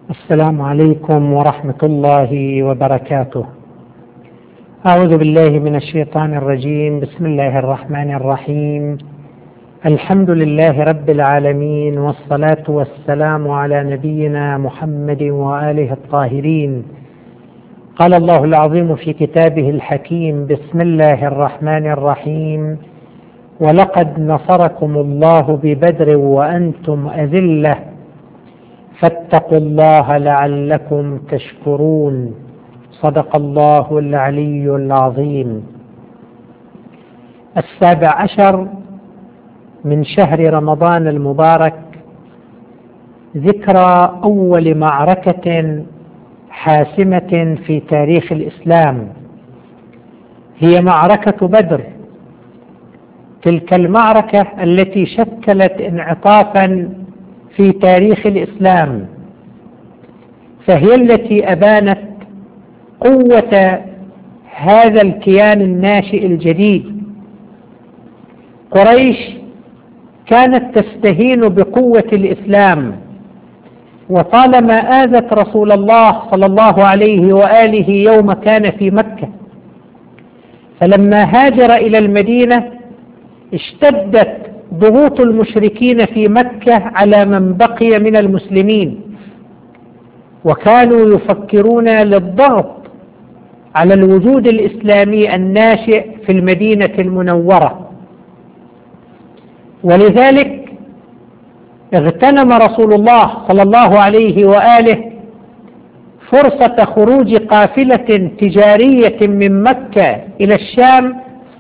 السلام عليكم ورحمة الله وبركاته. أعوذ بالله من الشيطان الرجيم. بسم الله الرحمن الرحيم. الحمد لله رب العالمين، والصلاة والسلام على نبينا محمد وآله الطاهرين. قال الله العظيم في كتابه الحكيم: بسم الله الرحمن الرحيم. ولقد نصركم الله ببدر وأنتم أذلة فاتقوا الله لعلكم تشكرون. صدق الله العلي العظيم. 17 من شهر رمضان المبارك، ذكرى أول معركة حاسمة في تاريخ الإسلام، هي معركة بدر. تلك المعركة التي شكلت انعطافا في تاريخ الإسلام، فهي التي أبانت قوة هذا الكيان الناشئ الجديد. قريش كانت تستهين بقوة الإسلام، وطالما آذت رسول الله صلى الله عليه وآله يوم كان في مكة، فلما هاجر إلى المدينة اشتدت ضغوط المشركين في مكة على من بقي من المسلمين، وكانوا يفكرون للضغط على الوجود الإسلامي الناشئ في المدينة المنورة. ولذلك اغتنم رسول الله صلى الله عليه وآله فرصة خروج قافلة تجارية من مكة إلى الشام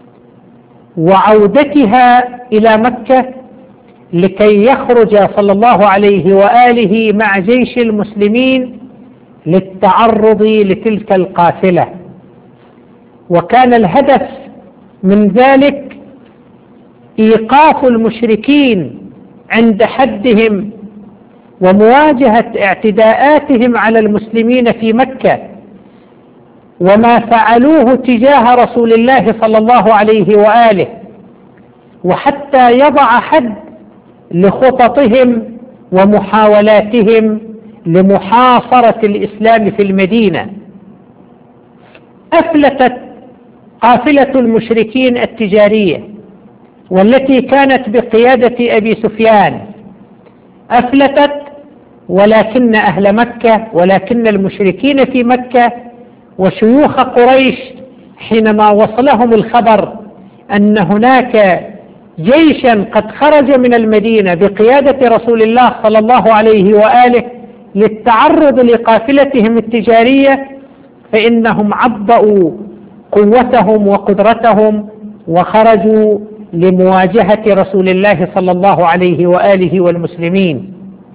وعودتها إلى مكة، لكي يخرج صلى الله عليه وآله مع جيش المسلمين للتعرض لتلك القافلة. وكان الهدف من ذلك إيقاف المشركين عند حدهم ومواجهة اعتداءاتهم على المسلمين في مكة، وما فعلوه تجاه رسول الله صلى الله عليه وآله، وحتى يضع حد لخططهم ومحاولاتهم لمحاصرة الإسلام في المدينة. أفلتت قافلة المشركين التجارية والتي كانت بقيادة أبي سفيان، أفلتت، ولكن أهل مكة، ولكن المشركين في مكة وشيوخ قريش حينما وصلهم الخبر أن هناك جيشا قد خرج من المدينة بقيادة رسول الله صلى الله عليه وآله للتعرض لقافلتهم التجارية، فإنهم عبأوا قوتهم وقدرتهم وخرجوا لمواجهة رسول الله صلى الله عليه وآله والمسلمين.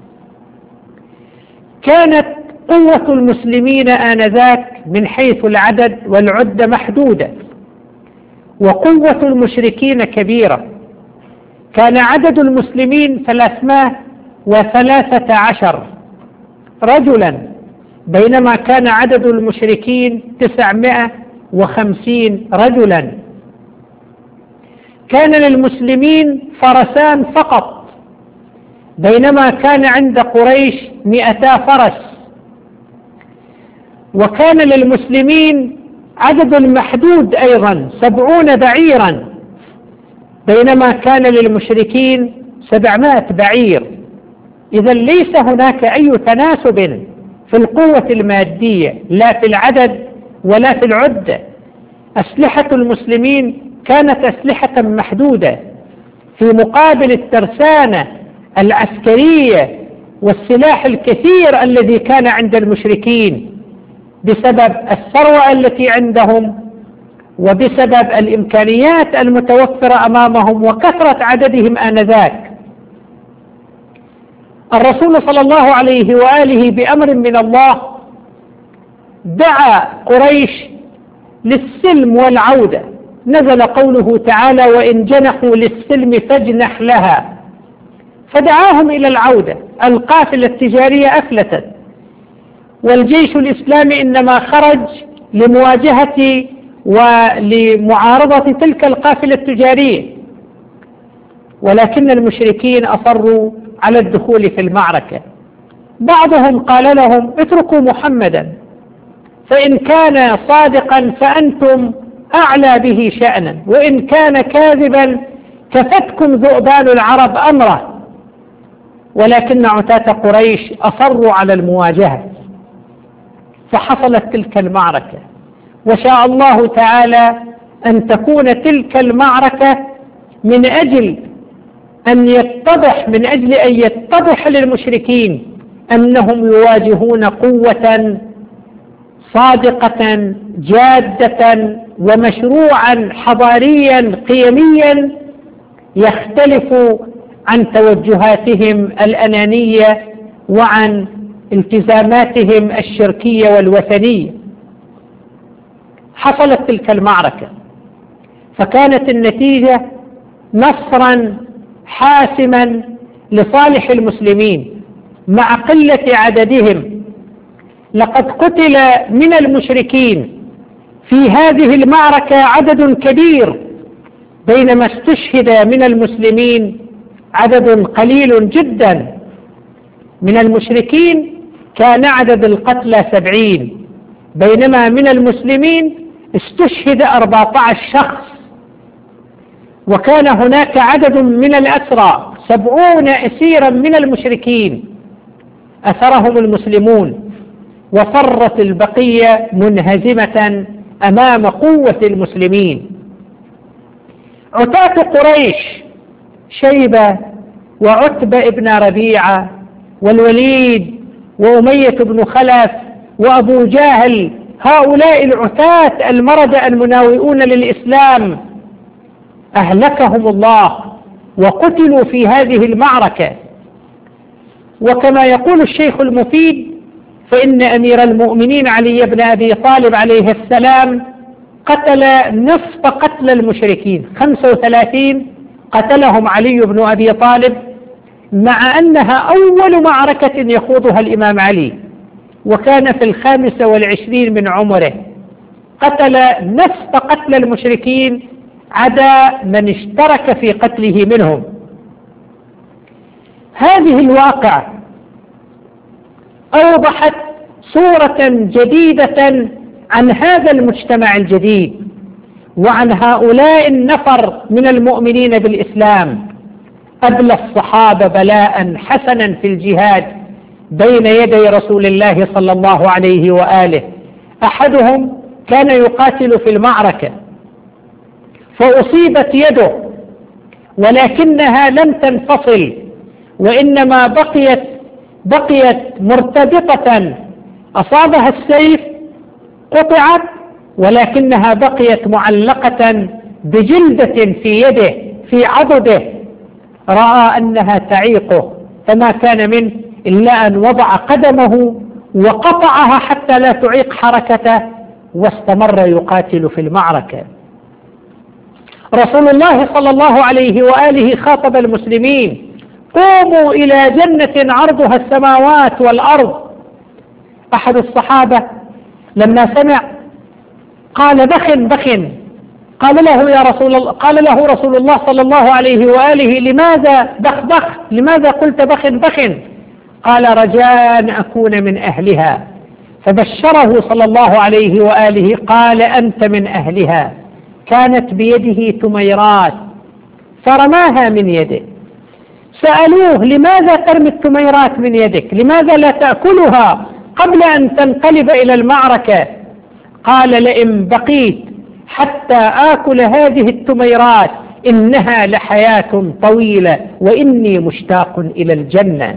كانت قوة المسلمين آنذاك من حيث العدد والعدة محدودة، وقوة المشركين كبيرة. كان عدد المسلمين 313 رجلا، بينما كان عدد المشركين 950 رجلا. كان للمسلمين فرسان فقط، بينما كان عند قريش 200 فرس. وكان للمسلمين عدد محدود أيضا 70 بعيرا، بينما كان للمشركين 700 بعير. إذن ليس هناك أي تناسب في القوة المادية، لا في العدد ولا في العدة. أسلحة المسلمين كانت أسلحة محدودة في مقابل الترسانة العسكرية والسلاح الكثير الذي كان عند المشركين، بسبب الثروة التي عندهم وبسبب الإمكانيات المتوفرة أمامهم وكثرة عددهم آنذاك. الرسول صلى الله عليه وآله بأمر من الله دعا قريش للسلم والعودة. نزل قوله تعالى: وإن جنحوا للسلم فاجنح لها، فدعاهم إلى العودة. القافلة التجارية أفلتت، والجيش الإسلامي إنما خرج لمواجهة ولمعارضة تلك القافلة التجارية، ولكن المشركين أصروا على الدخول في المعركة. بعضهم قال لهم اتركوا محمدا، فإن كان صادقا فأنتم أعلى به شأنا، وإن كان كاذبا كفتكم ذؤبان العرب أمره. ولكن عتاة قريش أصروا على المواجهة، فحصلت تلك المعركة. وشاء الله تعالى أن تكون تلك المعركة من أجل أن يتضح للمشركين أنهم يواجهون قوة صادقة جادة ومشروعا حضاريا قيميا يختلف عن توجهاتهم الأنانية وعن التزاماتهم الشركية والوثنية. حصلت تلك المعركة، فكانت النتيجة نصرا حاسما لصالح المسلمين مع قلة عددهم. لقد قتل من المشركين في هذه المعركة عدد كبير، بينما استشهد من المسلمين عدد قليل جدا. من المشركين كان عدد القتلى 70، بينما من المسلمين استشهد 14 شخص. وكان هناك عدد من الأسرى 70 أسيرا من المشركين أسرهم المسلمون، وفرت البقية منهزمة أمام قوة المسلمين. عتاة قريش شيبة وعتبة ابن ربيعة والوليد وأمية بن خلف وأبو جهل، هؤلاء العتاة المردة المناوئون للإسلام أهلكهم الله وقتلوا في هذه المعركة. وكما يقول الشيخ المفيد، فإن أمير المؤمنين علي بن أبي طالب عليه السلام قتل نصف قتل المشركين، 35 قتلهم علي بن أبي طالب، مع أنها أول معركة يخوضها الإمام علي، وكان في 25 من عمره. قتل نصف قتل المشركين عدا من اشترك في قتله منهم. هذه الواقعة أوضحت صورة جديدة عن هذا المجتمع الجديد وعن هؤلاء النفر من المؤمنين بالإسلام. أبلى الصحابة بلاء حسنا في الجهاد بين يدي رسول الله صلى الله عليه وآله. أحدهم كان يقاتل في المعركة فأصيبت يده، ولكنها لم تنفصل، وإنما بقيت مرتبطة. أصابها السيف قطعت، ولكنها بقيت معلقة بجلدة في يده في عضده. رأى أنها تعيقه، فما كان منه إلا أن وضع قدمه وقطعها حتى لا تعيق حركته، واستمر يقاتل في المعركة. رسول الله صلى الله عليه وآله خاطب المسلمين: قوموا إلى جنة عرضها السماوات والأرض. أحد الصحابة لما سمع قال: بخ بخ. قال له رسول الله صلى الله عليه وآله: لماذا بخ بخ؟ لماذا قلت بخ بخ؟ قال: رجاء أن أكون من أهلها. فبشره صلى الله عليه وآله، قال: أنت من أهلها. كانت بيده تميرات فرماها من يده. سألوه: لماذا ترمي التميرات من يدك؟ لماذا لا تأكلها قبل أن تنقلب إلى المعركة؟ قال: لئن بقيت حتى آكل هذه التميرات إنها لحياة طويلة وإني مشتاق إلى الجنة.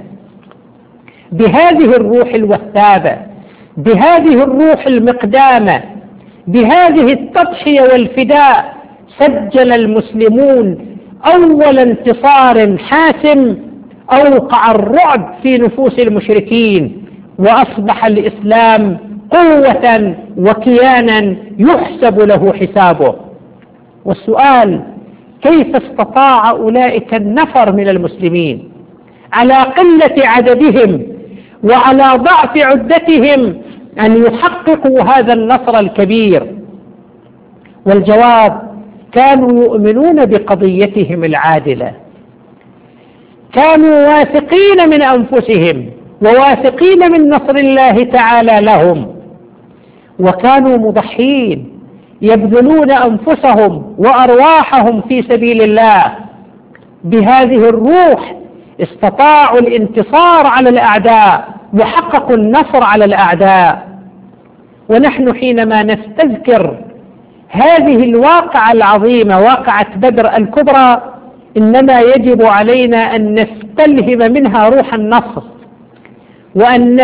بهذه الروح الوثابة، بهذه الروح المقدامة، بهذه التضحية والفداء، سجل المسلمون أول انتصار حاسم أوقع الرعب في نفوس المشركين، وأصبح الإسلام قوة وكيانا يحسب له حسابه. والسؤال: كيف استطاع أولئك النفر من المسلمين على قلة عددهم وعلى ضعف عدتهم أن يحققوا هذا النصر الكبير؟ والجواب: كانوا يؤمنون بقضيتهم العادلة، كانوا واثقين من أنفسهم وواثقين من نصر الله تعالى لهم، وكانوا مضحين يبذلون أنفسهم وأرواحهم في سبيل الله. بهذه الروح استطاعوا الانتصار على الأعداء وحققوا النصر على الأعداء. ونحن حينما نستذكر هذه الواقعة العظيمة، واقعة بدر الكبرى، إنما يجب علينا أن نستلهم منها روح النصر، وأن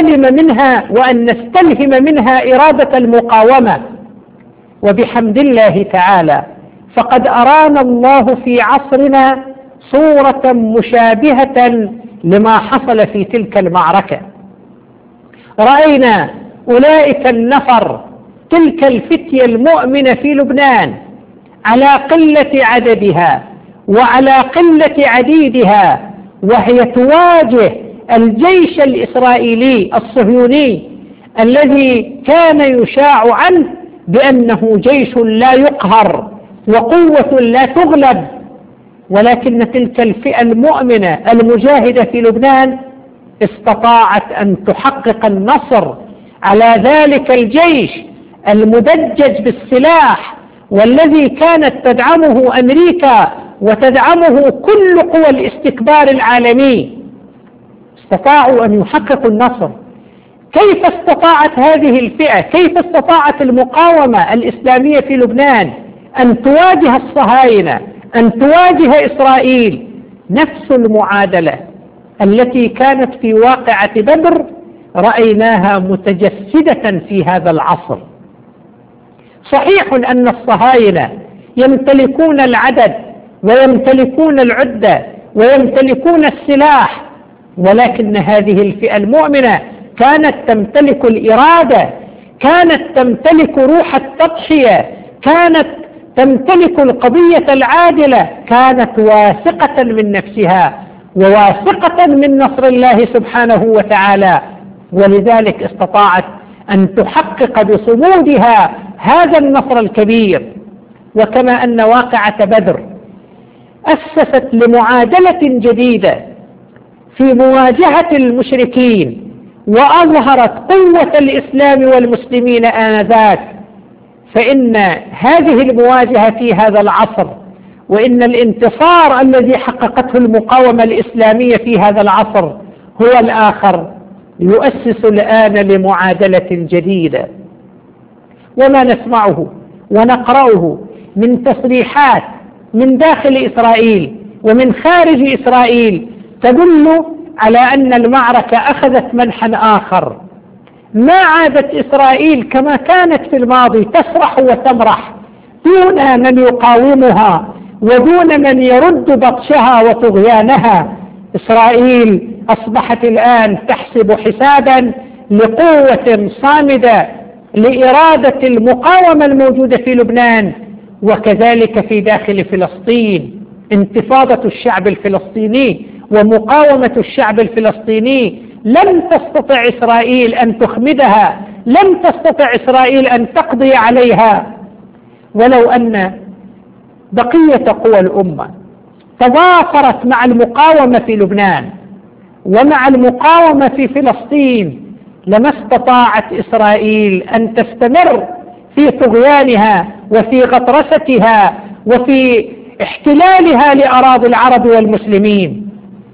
نستلهم منها إرادة المقاومة. وبحمد الله تعالى فقد أرانا الله في عصرنا صورة مشابهة لما حصل في تلك المعركة. رأينا أولئك النفر، تلك الفتية المؤمنة في لبنان، على قلة عددها وعلى قلة عديدها، وهي تواجه الجيش الإسرائيلي الصهيوني الذي كان يشاع عنه بأنه جيش لا يقهر وقوة لا تغلب. ولكن تلك الفئة المؤمنة المجاهدة في لبنان استطاعت أن تحقق النصر على ذلك الجيش المدجج بالسلاح، والذي كانت تدعمه أمريكا وتدعمه كل قوى الاستكبار العالمي. استطاعوا أن يحققوا النصر. كيف استطاعت هذه الفئة، كيف استطاعت المقاومة الإسلامية في لبنان أن تواجه الصهاينة، أن تواجه إسرائيل؟ نفس المعادلة التي كانت في واقعة بدر رأيناها متجسدة في هذا العصر. صحيح أن الصهاينة يمتلكون العدد ويمتلكون العدة ويمتلكون السلاح، ولكن هذه الفئة المؤمنة كانت تمتلك الإرادة، كانت تمتلك روح التضحية، كانت تمتلك القضية العادلة، كانت واثقة من نفسها وواثقة من نصر الله سبحانه وتعالى، ولذلك استطاعت أن تحقق بصمودها هذا النصر الكبير. وكما أن واقعة بدر أسست لمعادلة جديدة في مواجهة المشركين، وأظهرت قوة الإسلام والمسلمين آنذاك، فإن هذه المواجهة في هذا العصر، وإن الانتصار الذي حققته المقاومة الإسلامية في هذا العصر هو الآخر، يؤسس الآن لمعادلة جديدة. وما نسمعه ونقرأه من تصريحات من داخل إسرائيل ومن خارج إسرائيل تدل على أن المعركة أخذت منحا آخر. ما عادت إسرائيل كما كانت في الماضي تسرح وتمرح دون من يقاومها ودون من يرد بطشها وطغيانها. إسرائيل أصبحت الآن تحسب حسابا لقوة صامدة لإرادة المقاومة الموجودة في لبنان، وكذلك في داخل فلسطين. انتفاضة الشعب الفلسطيني ومقاومة الشعب الفلسطيني لم تستطع إسرائيل أن تخمدها، لم تستطع إسرائيل أن تقضي عليها. ولو أن بقية قوى الأمة تضافرت مع المقاومة في لبنان ومع المقاومة في فلسطين لما استطاعت إسرائيل أن تستمر في طغيانها وفي غطرستها وفي احتلالها لأراضي العرب والمسلمين.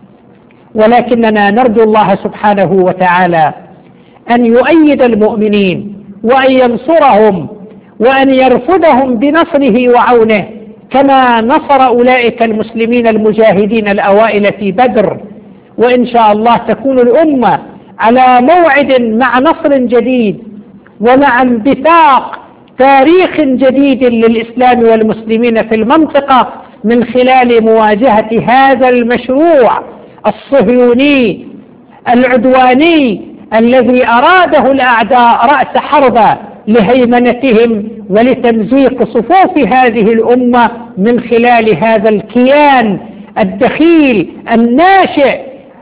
ولكننا نرجو الله سبحانه وتعالى أن يؤيد المؤمنين وأن ينصرهم وأن يرفدهم بنصره وعونه، كما نصر أولئك المسلمين المجاهدين الأوائل في بدر. وإن شاء الله تكون الأمة على موعد مع نصر جديد ومع انبثاق تاريخ جديد للإسلام والمسلمين في المنطقة من خلال مواجهة هذا المشروع الصهيوني العدواني الذي أراده الأعداء رأس حربة لهيمنتهم ولتمزيق صفوف هذه الأمة من خلال هذا الكيان الدخيل الناشئ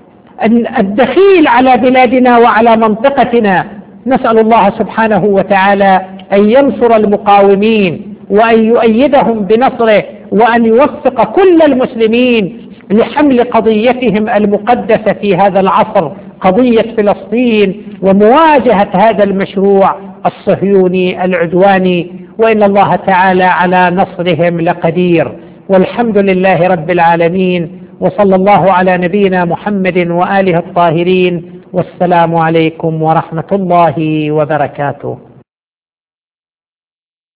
الدخيل على بلادنا وعلى منطقتنا. نسأل الله سبحانه وتعالى أن ينصر المقاومين وأن يؤيدهم بنصره وأن يوفق كل المسلمين لحمل قضيتهم المقدسة في هذا العصر، قضية فلسطين، ومواجهة هذا المشروع الصهيوني العدواني، وإن الله تعالى على نصرهم لقدير. والحمد لله رب العالمين، وصلى الله على نبينا محمد وآله الطاهرين، والسلام عليكم ورحمة الله وبركاته.